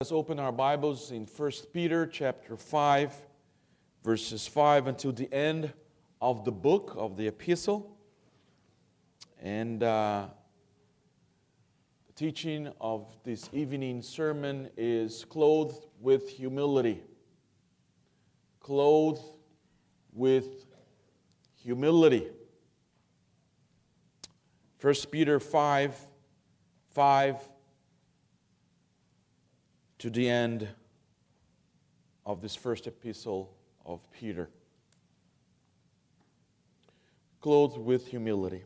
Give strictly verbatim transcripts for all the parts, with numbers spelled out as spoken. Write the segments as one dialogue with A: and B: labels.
A: Let's open our Bibles in First Peter chapter five, verses five until the end of the book of the epistle. And uh, the teaching of this evening sermon is clothed with humility. Clothed with humility. First Peter five, five to the end of this first epistle of Peter. Clothed with humility.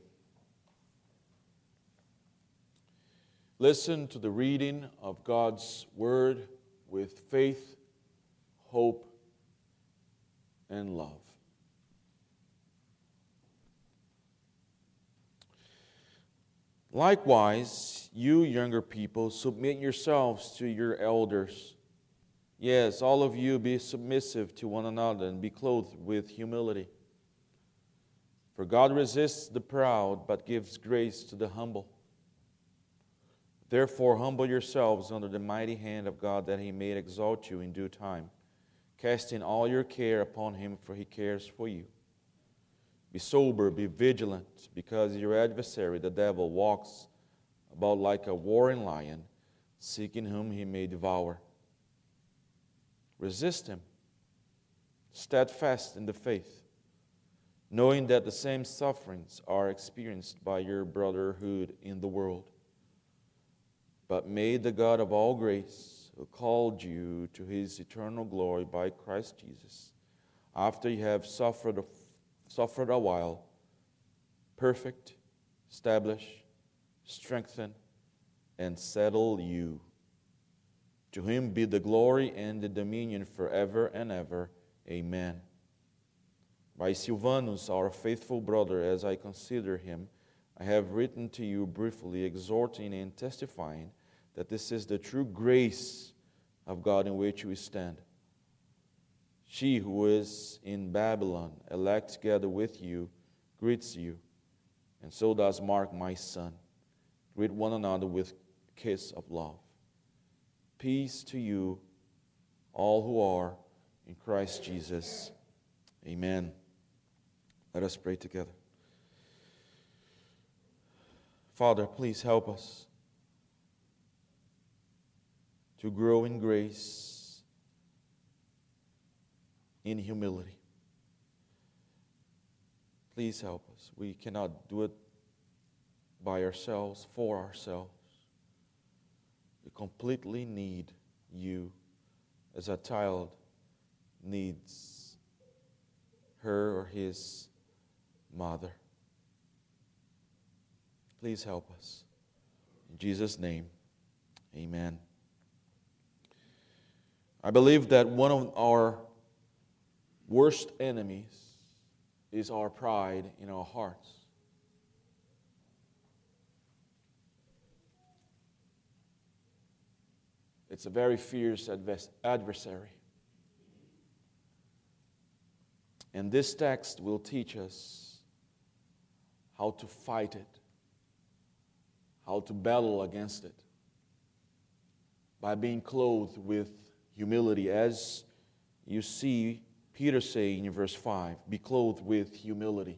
A: Listen to the reading of God's Word with faith, hope, and love. Likewise, you younger people, submit yourselves to your elders. Yes, all of you be submissive to one another and be clothed with humility. For God resists the proud, but gives grace to the humble. Therefore, humble yourselves under the mighty hand of God, that He may exalt you in due time, casting all your care upon Him, for He cares for you. Be sober, be vigilant, because your adversary, the devil, walks about like a roaring lion, seeking whom he may devour. Resist him, steadfast in the faith, knowing that the same sufferings are experienced by your brotherhood in the world. But may the God of all grace, who called you to His eternal glory by Christ Jesus, after you have suffered a Suffered a while, perfect, establish, strengthen, and settle you. To Him be the glory and the dominion forever and ever. Amen. By Silvanus, our faithful brother, as I consider him, I have written to you briefly, exhorting and testifying that this is the true grace of God in which we stand. She who is in Babylon, elect together with you, greets you, and so does Mark, my son. Greet one another with a kiss of love. Peace to you, all who are in Christ Jesus. Amen. Let us pray together. Father, please help us to grow in grace, in humility. Please help us. We cannot do it by ourselves, for ourselves. We completely need you as a child needs her or his mother. Please help us. In Jesus' name, amen. I believe that one of our worst enemies is our pride in our hearts. It's a very fierce adversary. And this text will teach us how to fight it, how to battle against it, by being clothed with humility, as you see Peter saying in verse five, be clothed with humility.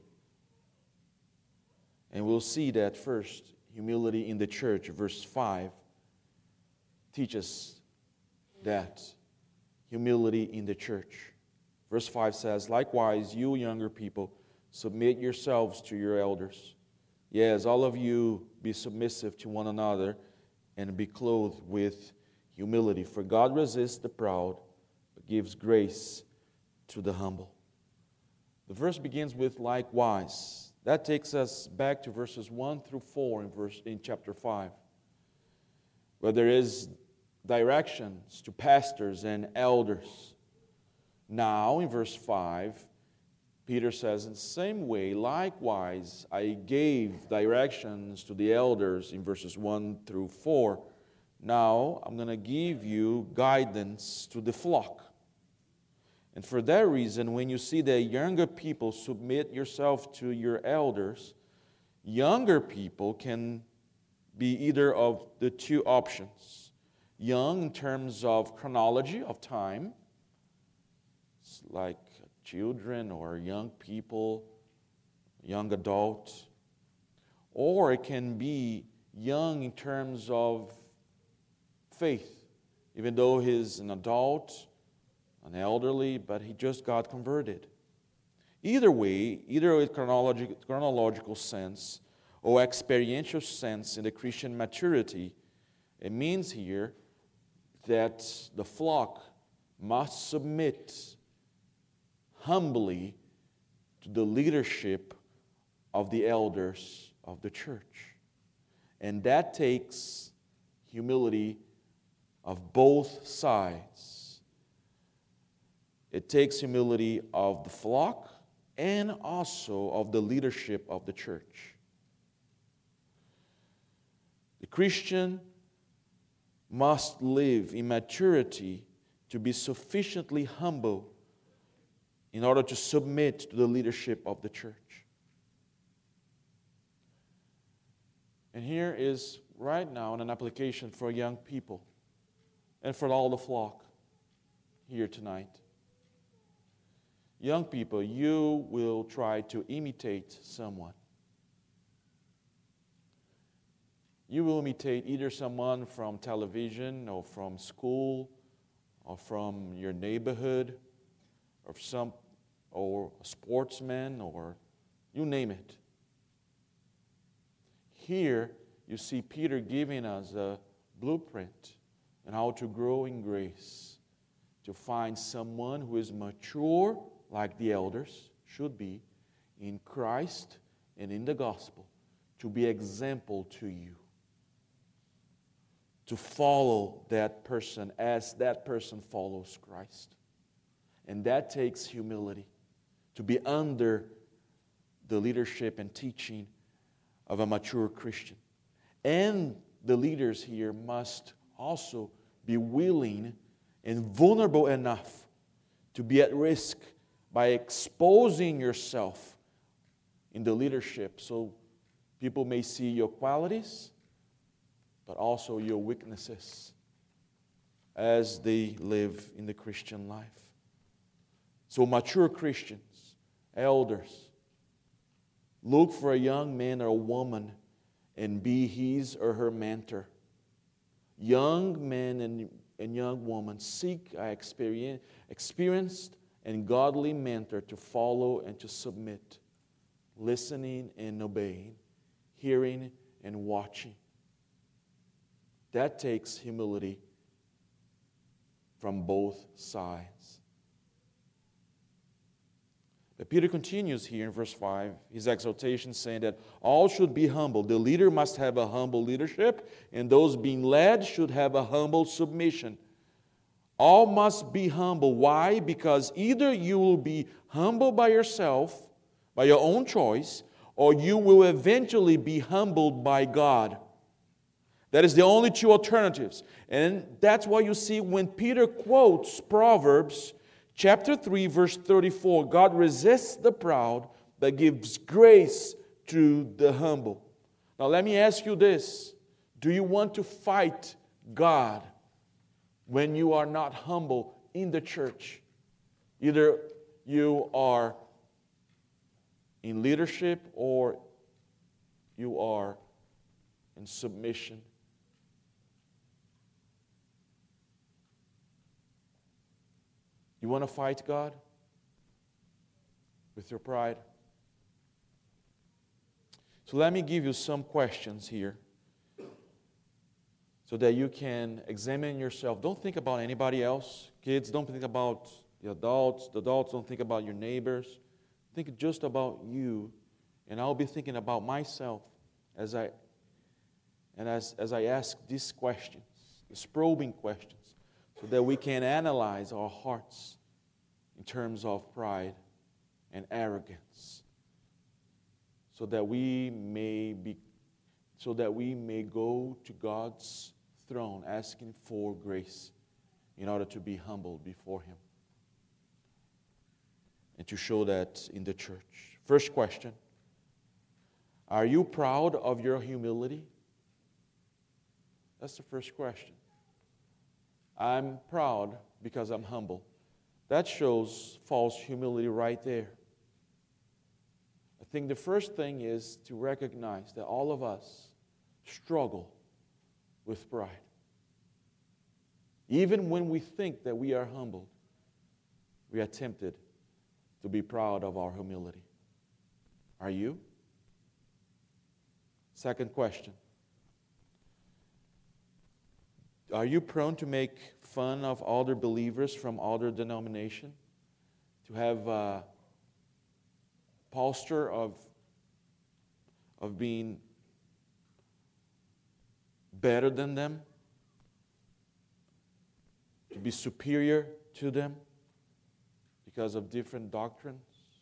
A: And we'll see that first, humility in the church, verse five, teaches that humility in the church. Verse five says, likewise, you younger people, submit yourselves to your elders. Yes, all of you be submissive to one another and be clothed with humility. For God resists the proud, but gives grace to the humble. The verse begins with likewise. That takes us back to verses one through four in verse in chapter five, where there is directions to pastors and elders. Now in verse five, Peter says, in the same way, likewise, I gave directions to the elders in verses one through four. Now I'm going to give you guidance to the flock. And for that reason, when you see that younger people submit yourself to your elders, younger people can be either of the two options. young in terms of chronology of time. It's like children or young people, young adults. Or it can be young in terms of faith, even though he's an adult, an elderly, but he just got converted. Either way, either with chronological, chronological sense or experiential sense in the Christian maturity, it means here that the flock must submit humbly to the leadership of the elders of the church. And that takes humility of both sides. It takes humility of the flock and also of the leadership of the church. The Christian must live in maturity to be sufficiently humble in order to submit to the leadership of the church. And here is right now an application for young people and for all the flock here tonight. Young people, you will try to imitate someone. You will imitate either someone from television or from school or from your neighborhood or some or a sportsman or you name it. Here you see Peter giving us a blueprint on how to grow in grace, to find someone who is mature like the elders should be in Christ and in the gospel, to be example to you. To follow that person as that person follows Christ. And that takes humility, to be under the leadership and teaching of a mature Christian. And the leaders here must also be willing and vulnerable enough to be at risk by exposing yourself in the leadership so people may see your qualities but also your weaknesses as they live in the Christian life. So mature Christians, elders, look for a young man or a woman and be his or her mentor. Young men and, and young women seek an experience, experienced and godly mentor to follow and to submit, listening and obeying, hearing and watching. That takes humility from both sides. But Peter continues here in verse five, his exhortation saying that all should be humble. The leader must have a humble leadership, and those being led should have a humble submission. All must be humble. Why? Because either you will be humble by yourself, by your own choice, or you will eventually be humbled by God. That is the only two alternatives. And that's why you see when Peter quotes Proverbs chapter three, verse thirty-four, God resists the proud, but gives grace to the humble. Now let me ask you this. Do you want to fight God when you are not humble in the church? Either you are in leadership or you are in submission. You want to fight God with your pride? So let me give you some questions here so that you can examine yourself. Don't think about anybody else. Kids, don't think about the adults. The adults, don't think about your neighbors. Think just about you. And I'll be thinking about myself as I and as, as I ask these questions, these probing questions, so that we can analyze our hearts in terms of pride and arrogance, so that we may be, so that we may go to God's throne asking for grace in order to be humbled before Him and to show that in the church. First question: are you proud of your humility? That's the first question. I'm proud because I'm humble. That shows false humility right there. I think the first thing is to recognize that all of us struggle with pride. Even when we think that we are humbled, we are tempted to be proud of our humility. Are you? Second question. Are you prone to make fun of other believers from other denominations? To have a posture of, of being better than them? To be superior to them because of different doctrines?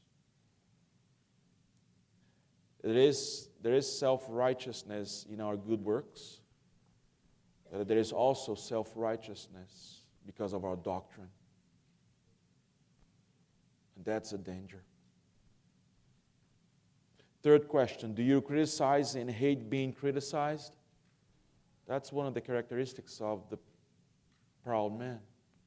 A: There is, there is self-righteousness in our good works, but there is also self-righteousness because of our doctrine. And that's a danger. Third question, do you criticize and hate being criticized? That's one of the characteristics of the proud man.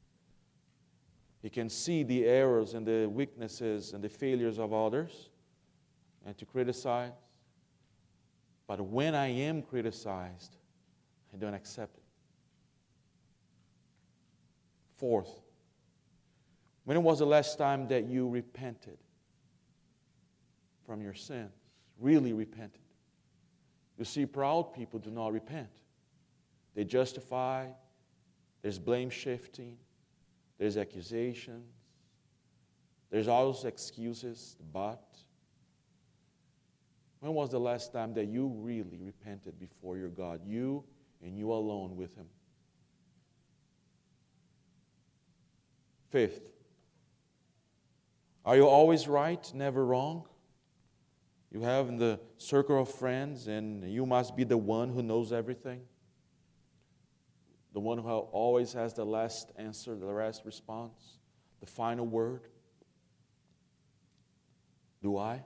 A: He can see the errors and the weaknesses and the failures of others and to criticize. But when I am criticized, I don't accept it. Fourth, when was the last time that you repented from your sins? Really repented? You see, proud people do not repent. They justify, there's blame shifting, there's accusations, there's always excuses, but. When was the last time that you really repented before your God? You and you alone with Him. Fifth, are you always right, never wrong? You have in the circle of friends and you must be the one who knows everything. The one who always has the last answer, the last response, the final word. Do I?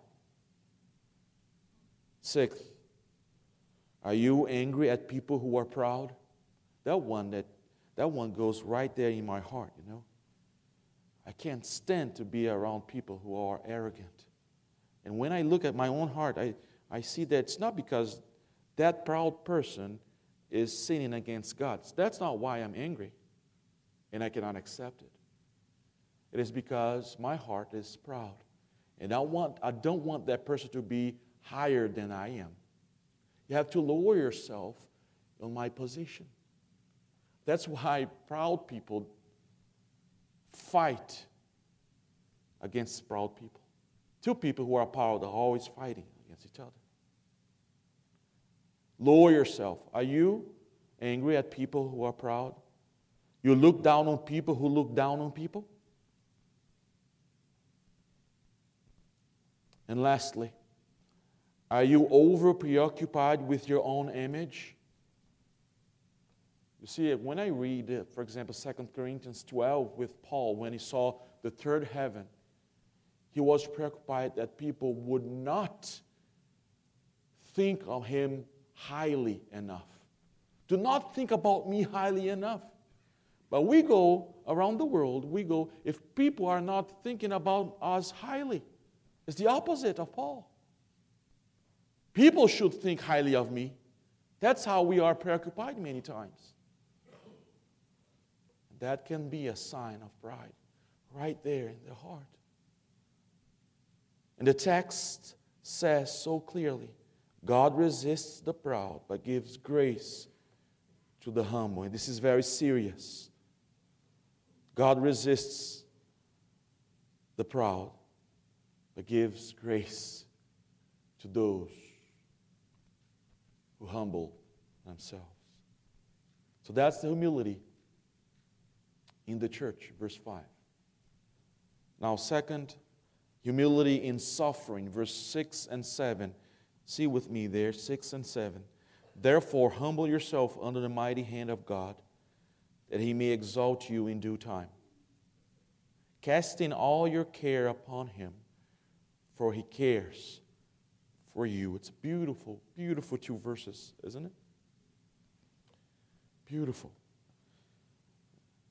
A: Sixth, are you angry at people who are proud? That one that that one goes right there in my heart, you know. I can't stand to be around people who are arrogant. And when I look at my own heart, I, I see that it's not because that proud person is sinning against God. That's not why I'm angry, and I cannot accept it. It is because my heart is proud, and I want I don't want that person to be higher than I am. You have to lower yourself in my position. That's why proud people fight against proud people. Two people who are proud are always fighting against each other. Lower yourself. Are you angry at people who are proud? You look down on people who look down on people? And lastly, are you over preoccupied with your own image? You see, when I read, for example, Second Corinthians twelve with Paul, when he saw the third heaven, he was preoccupied that people would not think of him highly enough. Do not think about me highly enough. But we go around the world, we go, if people are not thinking about us highly, it's the opposite of Paul. People should think highly of me. That's how we are preoccupied many times. That can be a sign of pride right there in the heart. And the text says so clearly, God resists the proud, but gives grace to the humble. And this is very serious. God resists the proud, but gives grace to those who humble themselves. So that's the humility in the church, verse five. Now, second, humility in suffering, verse six and seven. See with me there, six and seven. Therefore, humble yourself under the mighty hand of God, that He may exalt you in due time. Casting all your care upon Him, for He cares for you. It's beautiful, beautiful two verses, isn't it? Beautiful.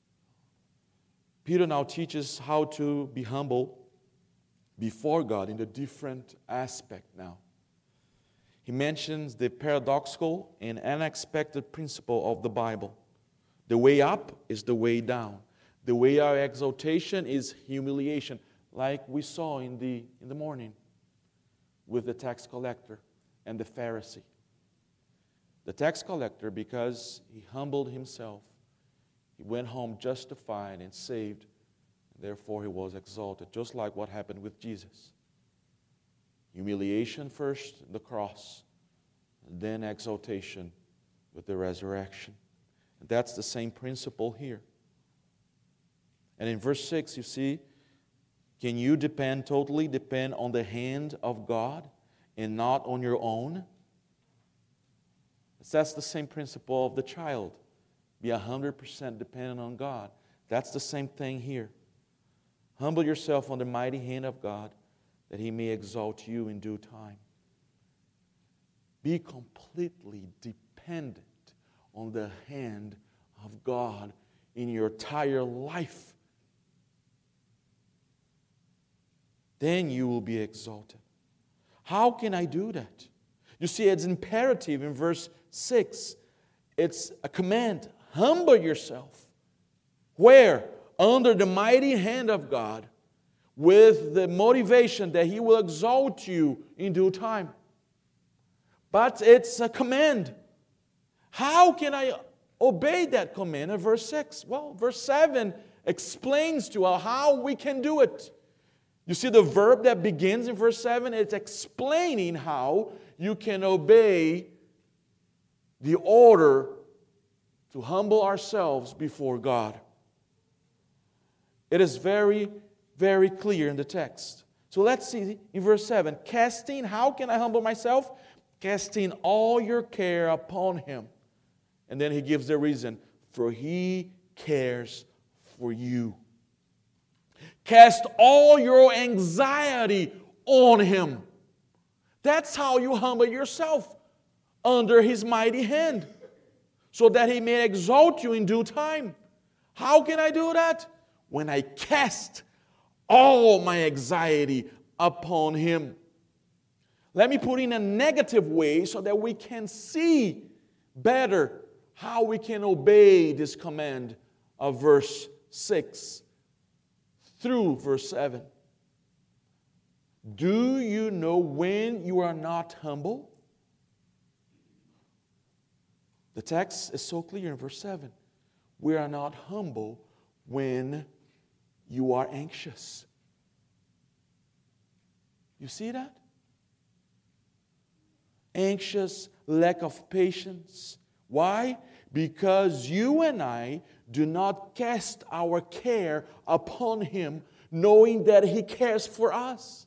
A: Peter now teaches how to be humble before God in a different aspect now. He mentions the paradoxical and unexpected principle of the Bible. The way up is the way down. The way of exaltation is humiliation, like we saw in the, in the morning with the tax collector and the Pharisee. The tax collector, because he humbled himself, he went home justified and saved. Therefore, he was exalted, just like what happened with Jesus. Humiliation first, the cross, and then exaltation with the resurrection. And that's the same principle here. And in verse six, you see, can you depend, totally depend on the hand of God and not on your own? That's the same principle of the child. Be one hundred percent dependent on God. That's the same thing here. Humble yourself on the mighty hand of God, that He may exalt you in due time. Be completely dependent on the hand of God in your entire life. Then you will be exalted. How can I do that? You see, it's imperative in verse six. It's a command. Humble yourself. Where? Under the mighty hand of God, with the motivation that He will exalt you in due time. But it's a command. How can I obey that command in verse six? Well, verse seven explains to us how we can do it. You see the verb that begins in verse seven? It's explaining how you can obey the order to humble ourselves before God. It is very, very clear in the text. So let's see in verse seven. Casting, how can I humble myself? Casting all your care upon Him. And then He gives the reason. For He cares for you. Cast all your anxiety on Him. That's how you humble yourself, under His mighty hand, so that He may exalt you in due time. How can I do that? When I cast all my anxiety upon Him. Let me put in a negative way so that we can see better how we can obey this command of verse six through verse seven. Do you know when you are not humble? The text is so clear in verse seven. We are not humble when you are anxious. You see that? Anxious, lack of patience. Why? Because you and I do not cast our care upon Him, knowing that He cares for us.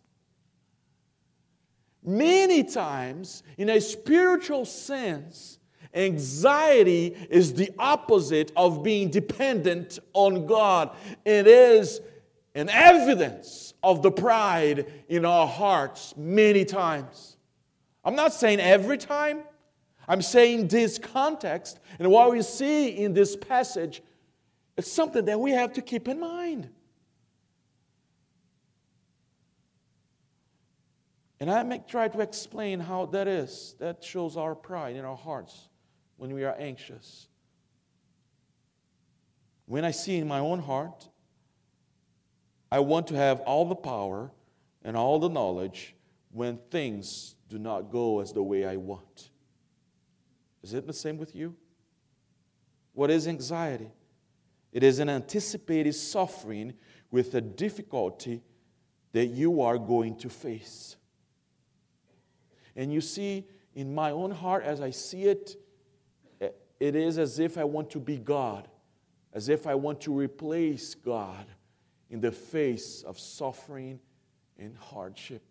A: Many times, in a spiritual sense, anxiety is the opposite of being dependent on God. It is an evidence of the pride in our hearts many times. I'm not saying every time. I'm saying this context, and what we see in this passage, it's something that we have to keep in mind. And I may try to explain how that is. That shows our pride in our hearts when we are anxious. When I see in my own heart, I want to have all the power and all the knowledge when things do not go as the way I want. Is it the same with you? What is anxiety? It is an anticipated suffering with a difficulty that you are going to face. And you see, in my own heart, as I see it, it is as if I want to be God, as if I want to replace God in the face of suffering and hardship.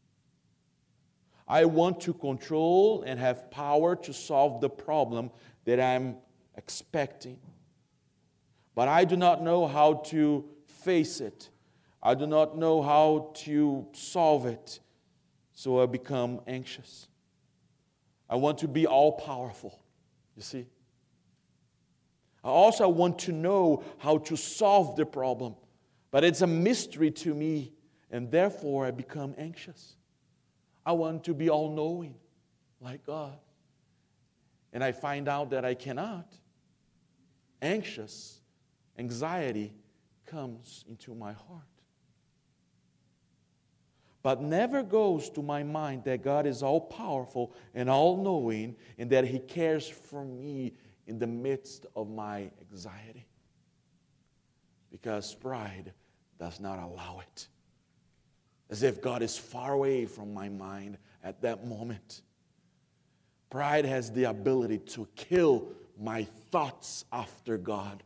A: I want to control and have power to solve the problem that I'm expecting. But I do not know how to face it. I do not know how to solve it. So I become anxious. I want to be all-powerful, you see. I also want to know how to solve the problem. But it's a mystery to me, and therefore I become anxious. I want to be all-knowing, like God. And I find out that I cannot. Anxious, anxiety comes into my heart. But never goes to my mind that God is all-powerful and all-knowing, and that He cares for me in the midst of my anxiety. Because pride does not allow it. As if God is far away from my mind at that moment. Pride has the ability to kill my thoughts after God.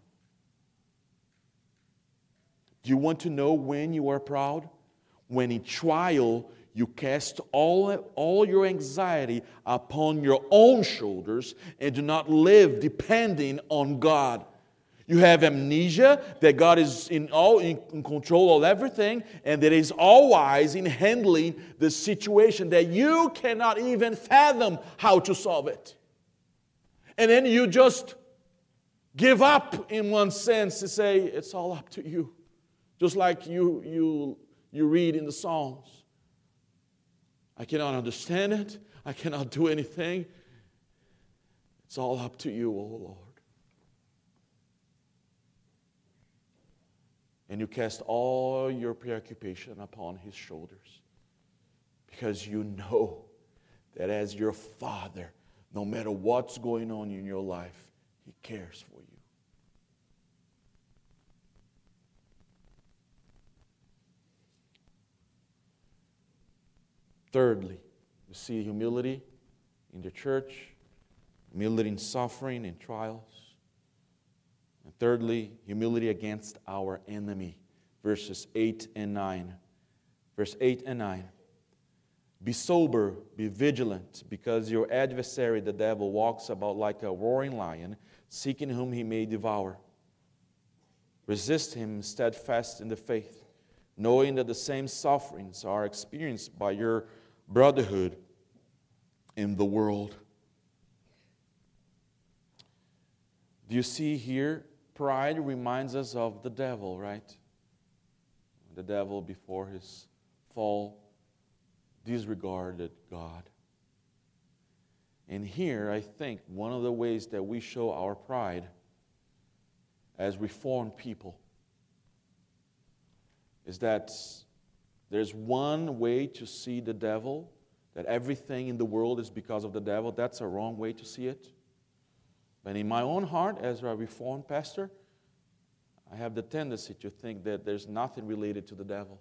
A: Do you want to know when you are proud? When in trial, you cast all, all your anxiety upon your own shoulders and do not live depending on God. You have amnesia that God is in all in control of everything and that He is all wise in handling the situation that you cannot even fathom how to solve it. And then you just give up in one sense to say, it's all up to you. Just like you, you, you read in the Psalms. I cannot understand it. I cannot do anything. It's all up to you, O Lord. And you cast all your preoccupation upon His shoulders. Because you know that as your Father, no matter what's going on in your life, He cares for you. Thirdly, we see humility in the church, humility in suffering and trials. And thirdly, humility against our enemy. Verses eight and nine. Verse eight and nine. Be sober, be vigilant, because your adversary, the devil, walks about like a roaring lion, seeking whom he may devour. Resist him steadfast in the faith, knowing that the same sufferings are experienced by your brotherhood in the world. Do you see here? Pride reminds us of the devil, right? The devil, before his fall, disregarded God. And here, I think, one of the ways that we show our pride as Reformed people is that there's one way to see the devil, that everything in the world is because of the devil. That's a wrong way to see it. But in my own heart, as a Reformed pastor, I have the tendency to think that there's nothing related to the devil.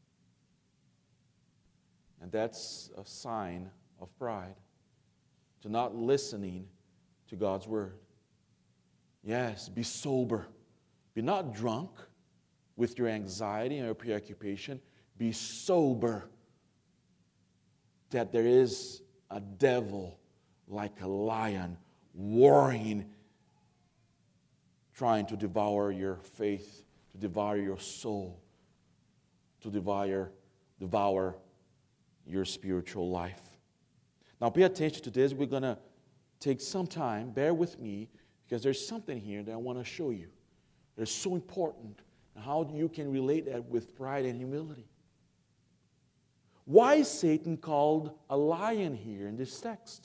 A: And that's a sign of pride, to not listening to God's word. Yes, be sober. Be not drunk with your anxiety and your preoccupation. Be sober that there is a devil like a lion warring, trying to devour your faith, to devour your soul, to devour, devour your spiritual life. Now pay attention to this. We're going to take some time. Bear with me, because there's something here that I want to show you. That is so important, and how you can relate that with pride and humility. Why is Satan called a lion here in this text?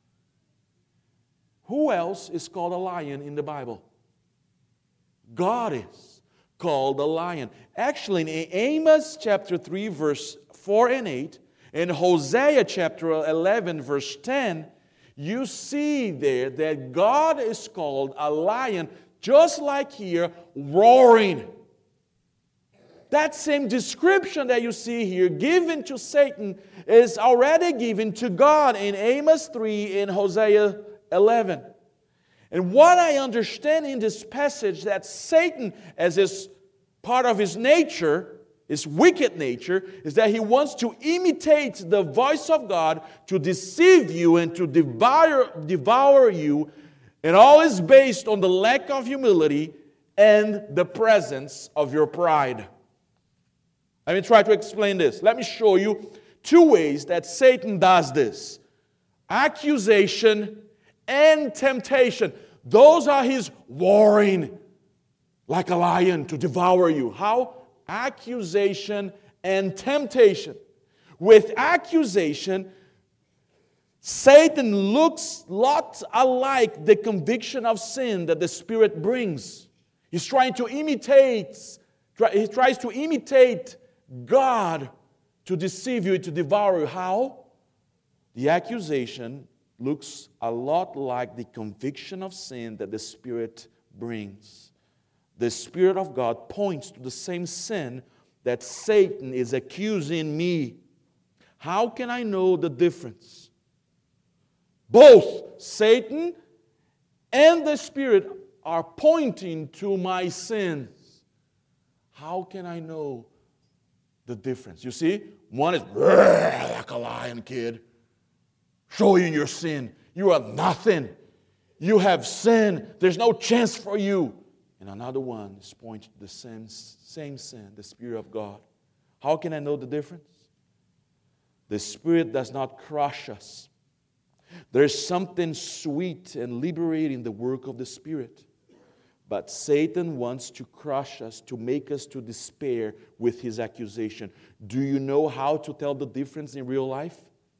A: Who else is called a lion in the Bible? God is called a lion. Actually, in Amos chapter three, verse four and eight, and Hosea chapter eleven, verse ten, you see there that God is called a lion, just like here, roaring. That same description that you see here given to Satan is already given to God in Amos three and Hosea eleven. And what I understand in this passage, that Satan, as is part of his nature, his wicked nature, is that he wants to imitate the voice of God to deceive you and to devour, devour you. And all is based on the lack of humility and the presence of your pride. Let me try to explain this. Let me show you two ways that Satan does this. Accusation and temptation. Those are his roaring like a lion to devour you. How? Accusation and temptation. With accusation, Satan looks lots alike the conviction of sin that the Spirit brings. He's trying to imitate, he tries to imitate God to deceive you, to devour you. How? The accusation looks a lot like the conviction of sin that the Spirit brings. The Spirit of God points to the same sin that Satan is accusing me. How can I know the difference? Both Satan and the Spirit are pointing to my sins. How can I know the difference? You see, one is like a lion, kid, showing your sin. You are nothing. You have sin. There's no chance for you. And another one is pointing to the same, same sin, the Spirit of God. How can I know the difference? The Spirit does not crush us. There's something sweet and liberating in the work of the Spirit. But Satan wants to crush us, to make us to despair with his accusation. Do you know how to tell the difference in real life?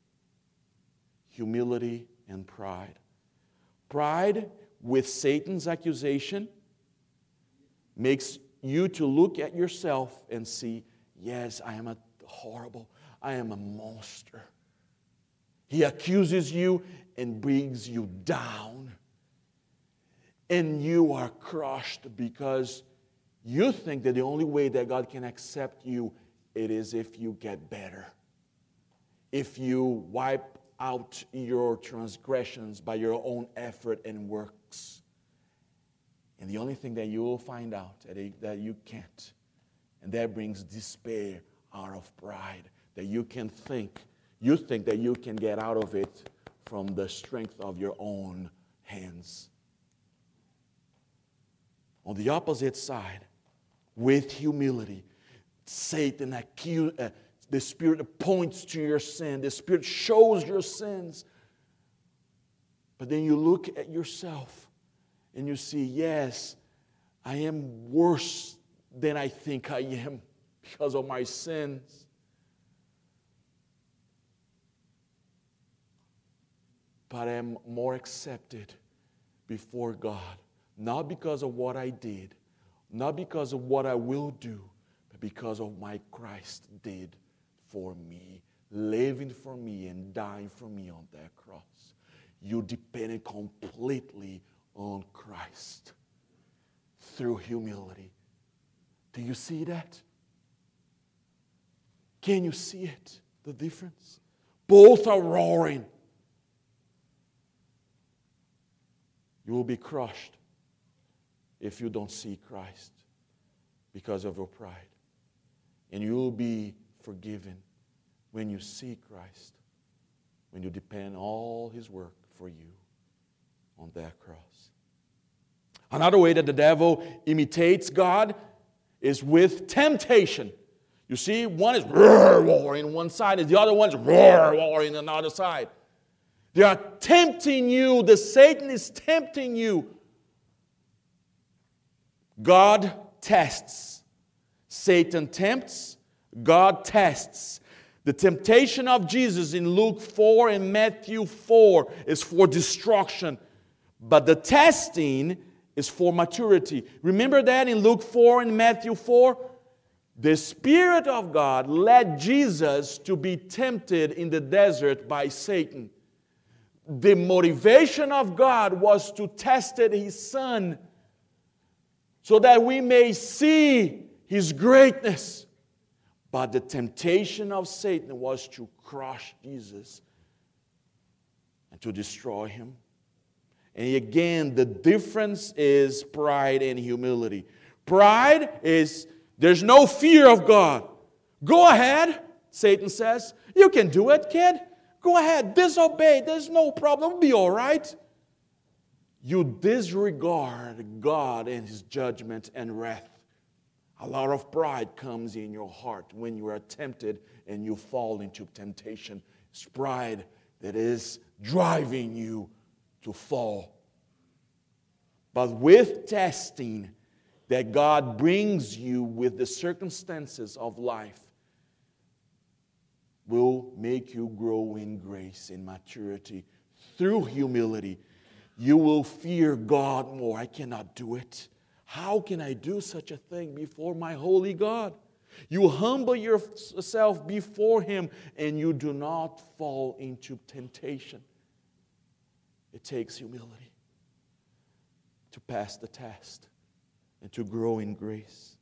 A: Humility and pride. Pride with Satan's accusation makes you to look at yourself and see, yes, I am a horrible, I am a monster. He accuses you and brings you down. And you are crushed because you think that the only way that God can accept you, it is if you get better. If you wipe out your transgressions by your own effort and works. And the only thing that you will find out that you can't. And that brings despair out of pride. That you can think, you think that you can get out of it from the strength of your own hands. On the opposite side, with humility, Satan accuse, uh, the Spirit points to your sin. The Spirit shows your sins. But then you look at yourself and you see, yes, I am worse than I think I am because of my sins. But I am more accepted before God. Not because of what I did, not because of what I will do, but because of my Christ did for me, living for me and dying for me on that cross. You depended completely on Christ through humility. Do you see that? Can you see it? The difference? Both are roaring. You will be crushed if you don't see Christ because of your pride. And you will be forgiven when you see Christ, when you depend all his work for you on that cross. Another way that the devil imitates God is with temptation. You see, one is roaring on one side, and the other one's roaring on the other side. They are tempting you. The Satan is tempting you. God tests. Satan tempts. God tests. The temptation of Jesus in Luke four and Matthew four is for destruction. But the testing is for maturity. Remember that in Luke four and Matthew four? The Spirit of God led Jesus to be tempted in the desert by Satan. The motivation of God was to test his Son so that we may see his greatness. But the temptation of Satan was to crush Jesus and to destroy him. And again, the difference is pride and humility. Pride is, there's no fear of God. Go ahead, Satan says. You can do it, kid. Go ahead, disobey. There's no problem. It'll be all right. You disregard God and his judgment and wrath. A lot of pride comes in your heart when you are tempted and you fall into temptation. It's pride that is driving you to fall. But with testing that God brings you with the circumstances of life will make you grow in grace and maturity through humility. You will fear God more. I cannot do it. How can I do such a thing before my holy God? You humble yourself before Him and you do not fall into temptation. It takes humility to pass the test and to grow in grace.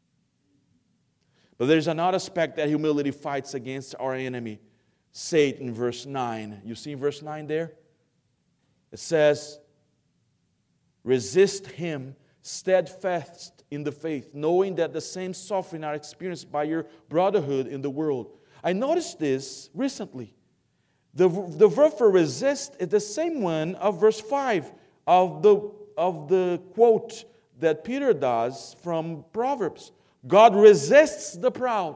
A: But there's another aspect that humility fights against our enemy, Satan, verse nine. You see verse nine there? It says, resist him steadfast in the faith, knowing that the same suffering are experienced by your brotherhood in the world. I noticed this recently. The, the verb for resist is the same one of verse five of the, of the quote that Peter does from Proverbs. God resists the proud,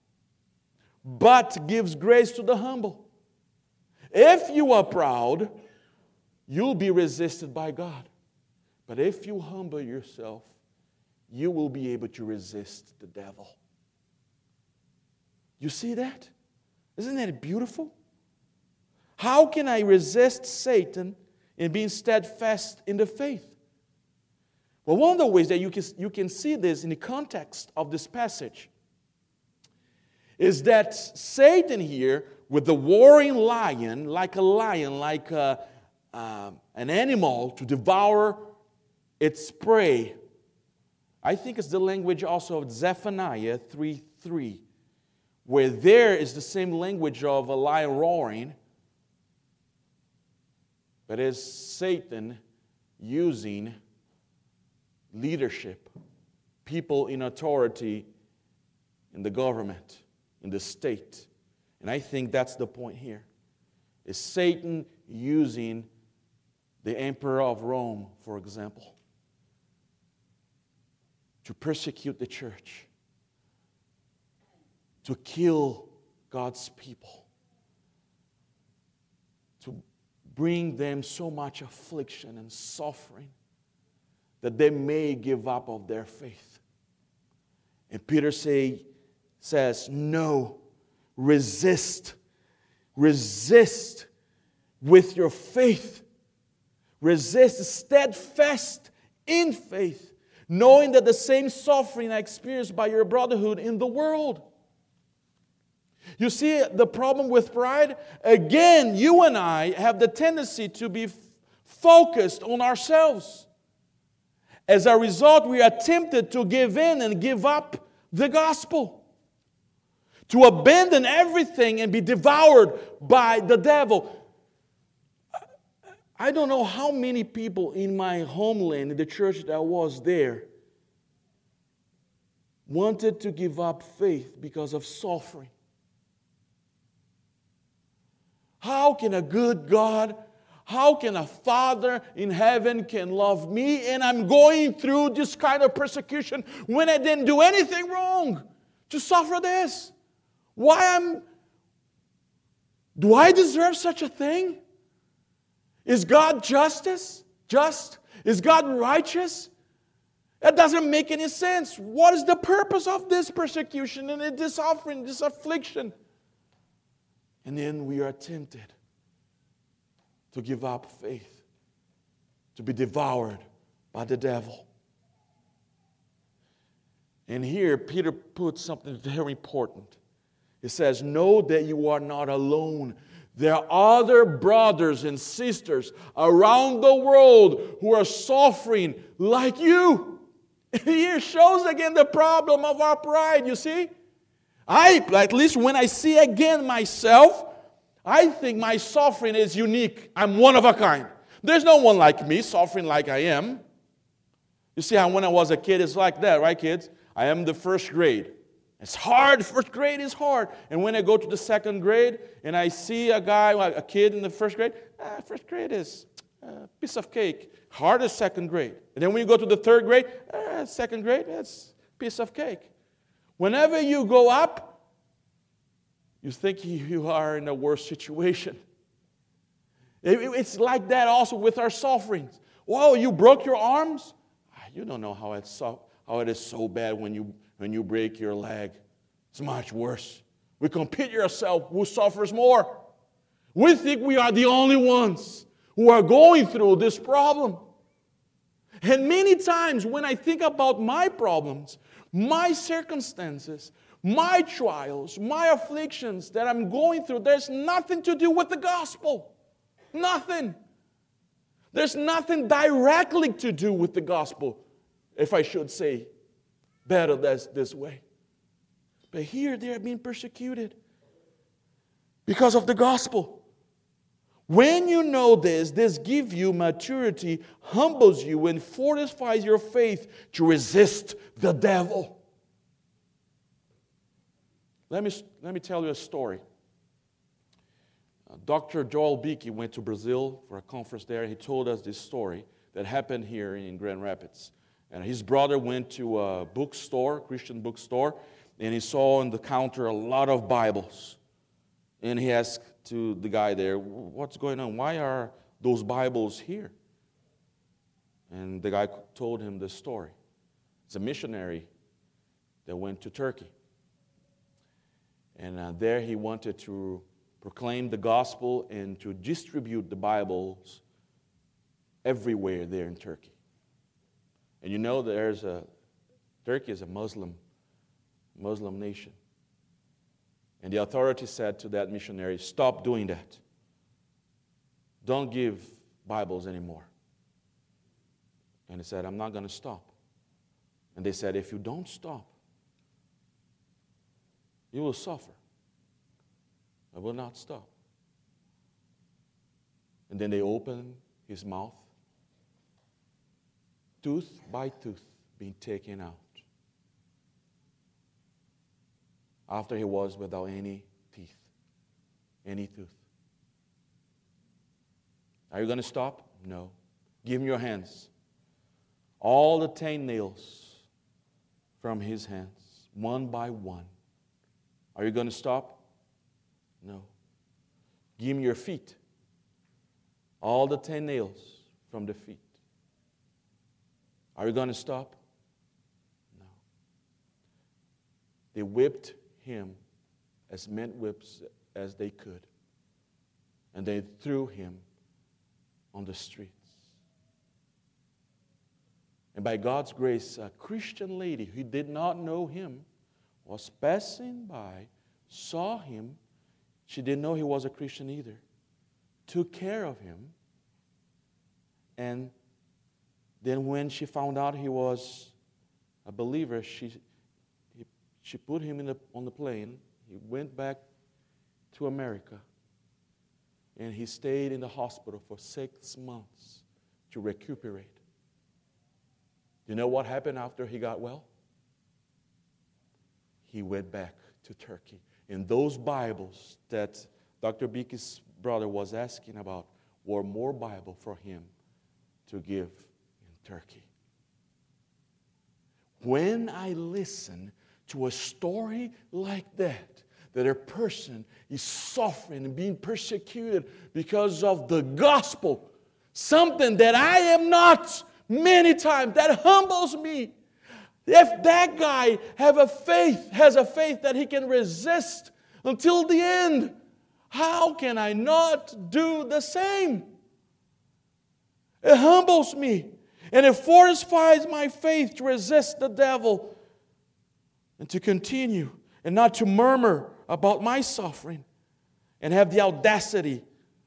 A: but gives grace to the humble. If you are proud, you'll be resisted by God. But if you humble yourself, you will be able to resist the devil. You see that? Isn't that beautiful? How can I resist Satan in being steadfast in the faith? Well, one of the ways that you can, you can see this in the context of this passage is that Satan here, with the warring lion, like a lion, like a, uh, an animal to devour its prey. I think it's the language also of Zephaniah three three, where there is the same language of a lion roaring, but is Satan using leadership, people in authority in the government, in the state. And I think that's the point here. Is Satan using the emperor of Rome, for example, to persecute the church, to kill God's people, to bring them so much affliction and suffering that they may give up of their faith. And Peter say, says, no, resist. Resist with your faith. Resist steadfast in faith, knowing that the same suffering are experienced by your brotherhood in the world. You see the problem with pride? Again, you and I have the tendency to be f- focused on ourselves. As a result, we are tempted to give in and give up the gospel, to abandon everything and be devoured by the devil. I don't know how many people in my homeland, in the church that I was there, wanted to give up faith because of suffering. How can a good God, how can a Father in heaven can love me and I'm going through this kind of persecution when I didn't do anything wrong to suffer this? Why am, do I deserve such a thing? Is God justice? Just? Is God righteous? That doesn't make any sense. What is the purpose of this persecution and this suffering, this affliction? And then we are tempted to give up faith, to be devoured by the devil. And here, Peter puts something very important. He says, know that you are not alone. There are other brothers and sisters around the world who are suffering like you. Here shows again the problem of our pride, you see? I, at least when I see again myself, I think my suffering is unique. I'm one of a kind. There's no one like me suffering like I am. You see how when I was a kid, it's like that, right, kids? I am the first grade. It's hard. First grade is hard. And when I go to the second grade and I see a guy, a kid in the first grade, ah, first grade is a piece of cake. Hard as second grade. And then when you go to the third grade, ah, second grade, that's a piece of cake. Whenever you go up, you think you are in a worse situation. It's like that also with our sufferings.
B: Whoa, you broke your arms? You don't know how it's so, how it is so bad when you, when you break your leg. It's much worse. We compete yourself who suffers more. We think we are the only ones who are going through this problem. And many times when I think about my problems, my circumstances, my trials, my afflictions that I'm going through, there's nothing to do with the gospel. Nothing. There's nothing directly to do with the gospel, if I should say better this, this way. But here they are being persecuted because of the gospel. When you know this, this gives you maturity, humbles you, and fortifies your faith to resist the devil. Let me, let me tell you a story. Uh, Doctor Joel Beeke went to Brazil for a conference there. He told us this story that happened here in Grand Rapids. And his brother went to a bookstore, Christian bookstore, and he saw on the counter a lot of Bibles. And he asked to the guy there, what's going on? Why are those Bibles here? And the guy told him the story. It's a missionary that went to Turkey. And uh, there he wanted to proclaim the gospel and to distribute the Bibles everywhere there in Turkey. And you know there's a, Turkey is a Muslim, Muslim nation. And the authorities said to that missionary, stop doing that. Don't give Bibles anymore. And he said, I'm not going to stop. And they said, if you don't stop, you will suffer. I will not stop. And then they opened his mouth, tooth by tooth being taken out. After he was without any teeth, any tooth. Are you going to stop? No. Give him your hands. All the ten nails from his hands, one by one. Are you going to stop? No. Give him your feet. All the ten nails from the feet. Are you going to stop? No. They whipped him as men whips as they could. And they threw him on the streets. And by God's grace, a Christian lady who did not know him was passing by, saw him. She didn't know he was a Christian either. Took care of him. And then when she found out he was a believer, she She put him in the, on the plane. He went back to America. And he stayed in the hospital for six months to recuperate. You know what happened after he got well? He went back to Turkey. And those Bibles that Doctor Beeke's brother was asking about were more Bible for him to give in Turkey. When I listen to a story like that, that a person is suffering and being persecuted because of the gospel, something that I am not many times, that humbles me. If that guy have a faith, has a faith that he can resist until the end, how can I not do the same? It humbles me, and it fortifies my faith to resist the devil and to continue and not to murmur about my suffering, and have the audacity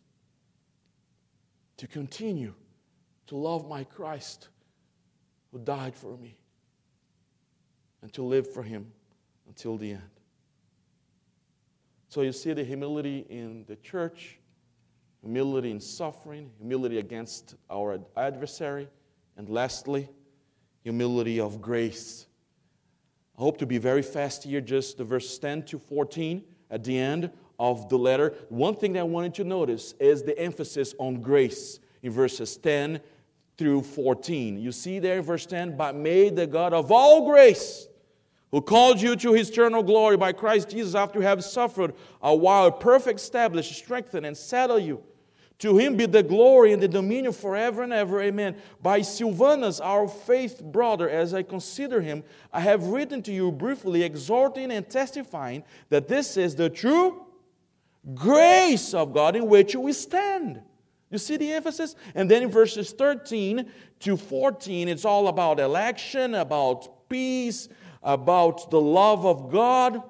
B: to continue to love my Christ who died for me and to live for Him until the end. So you see the humility in the church, humility in suffering, humility against our adversary, and lastly, humility of grace. I hope to be very fast here, just the verses ten to fourteen at the end of the letter. One thing that I wanted to notice is the emphasis on grace in verses ten through fourteen. You see there in verse ten, but may the God of all grace, who called you to His eternal glory by Christ Jesus after you have suffered a while, perfect, establish, strengthen, and settle you. To him be the glory and the dominion forever and ever. Amen. By Silvanus, our faith brother, as I consider him, I have written to you briefly, exhorting and testifying that this is the true grace of God in which we stand. You see the emphasis? And then in verses thirteen to fourteen, it's all about election, about peace, about the love of God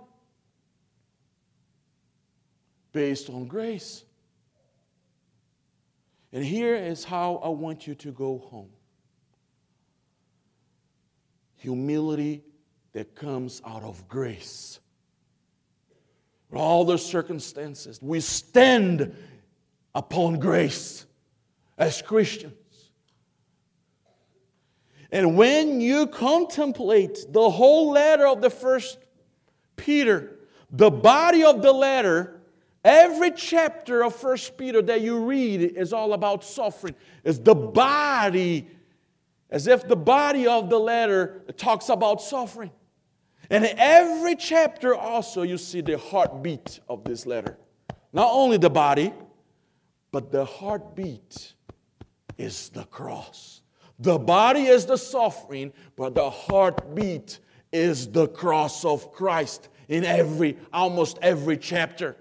B: based on grace. And here is how I want you to go home. Humility that comes out of grace. All the circumstances, we stand upon grace as Christians. And when you contemplate the whole letter of the first Peter, the body of the letter, every chapter of First Peter that you read is all about suffering. It's the body, as if the body of the letter talks about suffering. And in every chapter also you see the heartbeat of this letter. Not only the body, but the heartbeat is the cross. The body is the suffering, but the heartbeat is the cross of Christ in every, almost every chapter.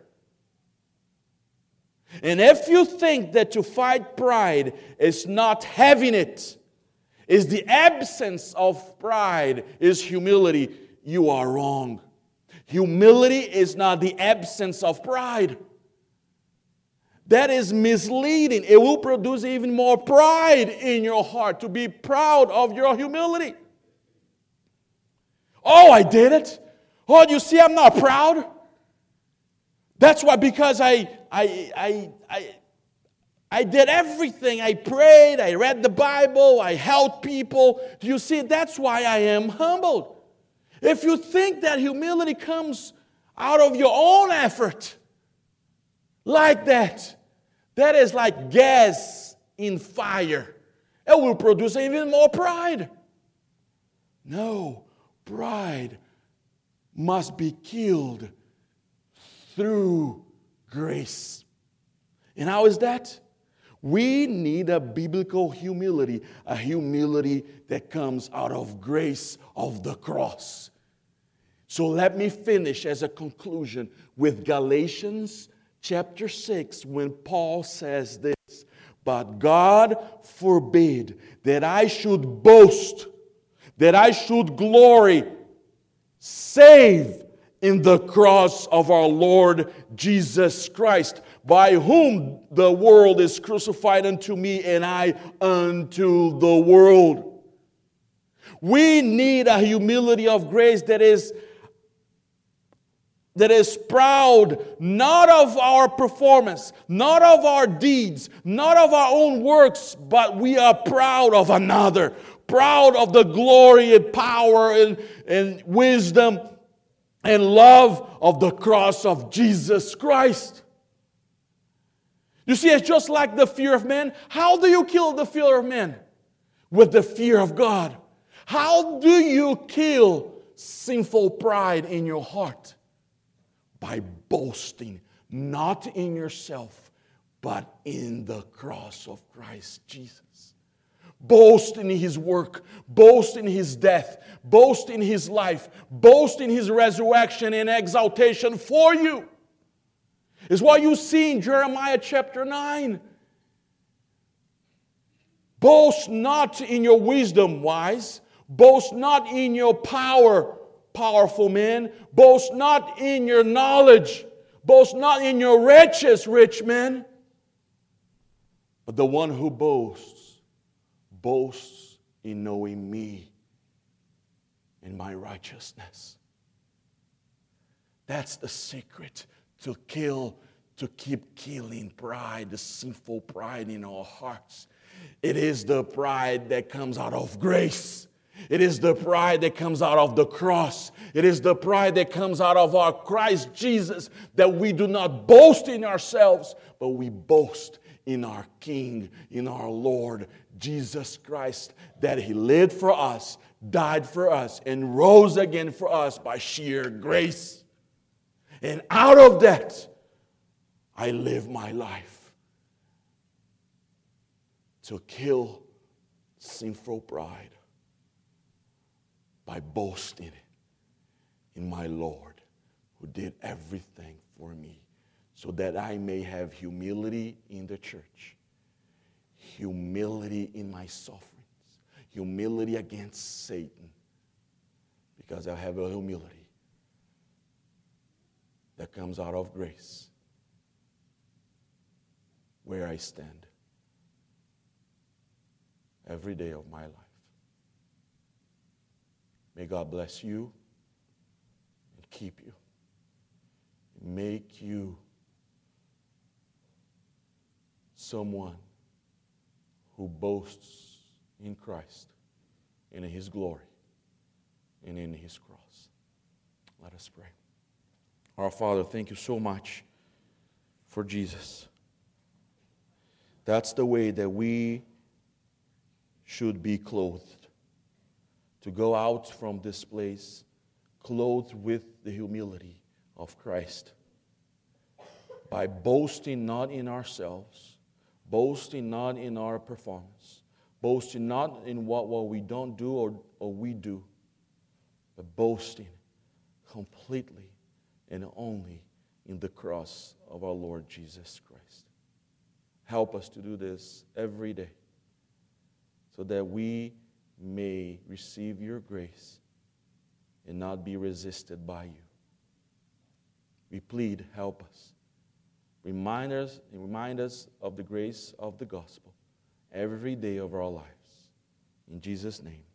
B: And if you think that to fight pride is not having it, is the absence of pride, is humility, you are wrong. Humility is not the absence of pride. That is misleading. It will produce even more pride in your heart, to be proud of your humility. Oh, I did it. Oh, you see, I'm not proud. That's why, because I, I, I, I, I did everything. I prayed, I read the Bible, I helped people. Do you see? That's why I am humbled. If you think that humility comes out of your own effort, like that, that is like gas in fire. It will produce even more pride. No, pride must be killed through grace. And how is that? We need a biblical humility, a humility that comes out of grace of the cross. So let me finish as a conclusion with Galatians chapter six, when Paul says this, but God forbid that I should boast, that I should glory, save in the cross of our Lord Jesus Christ, by whom the world is crucified unto me, and I unto the world. We need a humility of grace that is that is proud, not of our performance, not of our deeds, not of our own works, but we are proud of another, proud of the glory and power and, and wisdom and love of the cross of Jesus Christ. You see, it's just like the fear of man. How do you kill the fear of man? With the fear of God. How do you kill sinful pride in your heart? By boasting, not in yourself, but in the cross of Christ Jesus. Boast in His work, boast in His death, boast in His life, boast in His resurrection and exaltation for you. Is what you see in Jeremiah chapter nine. Boast not in your wisdom, wise. Boast not in your power, powerful men. Boast not in your knowledge. Boast not in your riches, rich men. But the one who boasts, boasts in knowing me and my righteousness. That's the secret to kill, to keep killing pride, the sinful pride in our hearts. It is the pride that comes out of grace. It is the pride that comes out of the cross. It is the pride that comes out of our Christ Jesus, that we do not boast in ourselves, but we boast in our King, in our Lord Jesus Christ, that He lived for us, died for us, and rose again for us by sheer grace. And out of that, I live my life. to kill sinful pride by boasting in my Lord, who did everything for me, so that I may have humility in the church, humility in my sufferings, humility against Satan, because I have a humility that comes out of grace where I stand every day of my life. May God bless you and keep you, make you someone who boasts in Christ and in His glory and in His cross. Let us pray. Our Father, thank you so much for Jesus. That's the way that we should be clothed, to go out from this place clothed with the humility of Christ, by boasting not in ourselves, boasting not in our performance, boasting not in what, what we don't do or, or we do, but boasting completely and only in the cross of our Lord Jesus Christ. Help us to do this every day, so that we may receive your grace and not be resisted by you. We plead, help us. Remind us, remind us of the grace of the gospel every day of our lives. In Jesus' name.